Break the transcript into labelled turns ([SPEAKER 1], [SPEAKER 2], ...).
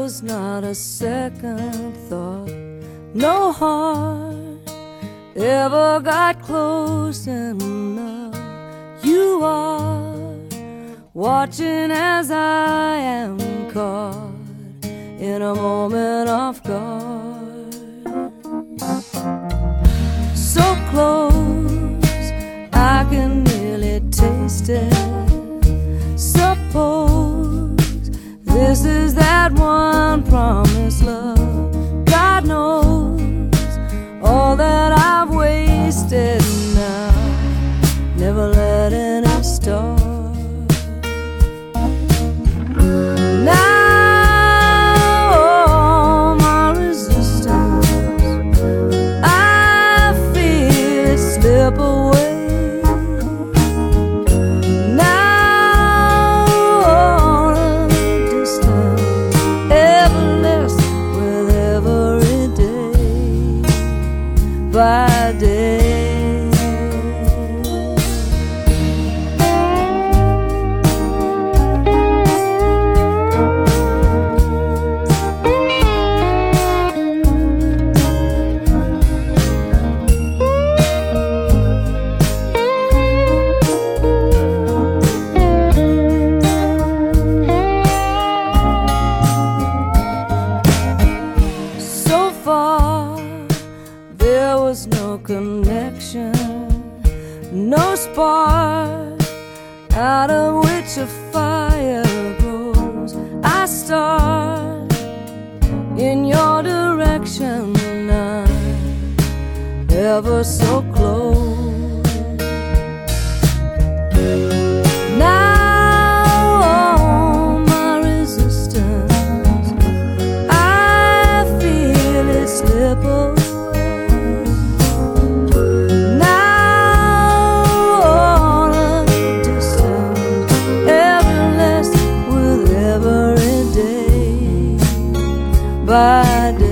[SPEAKER 1] was not a second thought. No heart ever got close enough. You are watching as I am caught in a moment of guard. So close, I can nearly taste it. Suppose this is that one promised love. God knows all that I've wasted now, never letting it start. Now all my resistance, I feel it slip away. By day, so far there was no connection, no spark out of which a fire grows. I start in your direction, I'm ever so close. Now all my resistance, I feel it slip away. By day.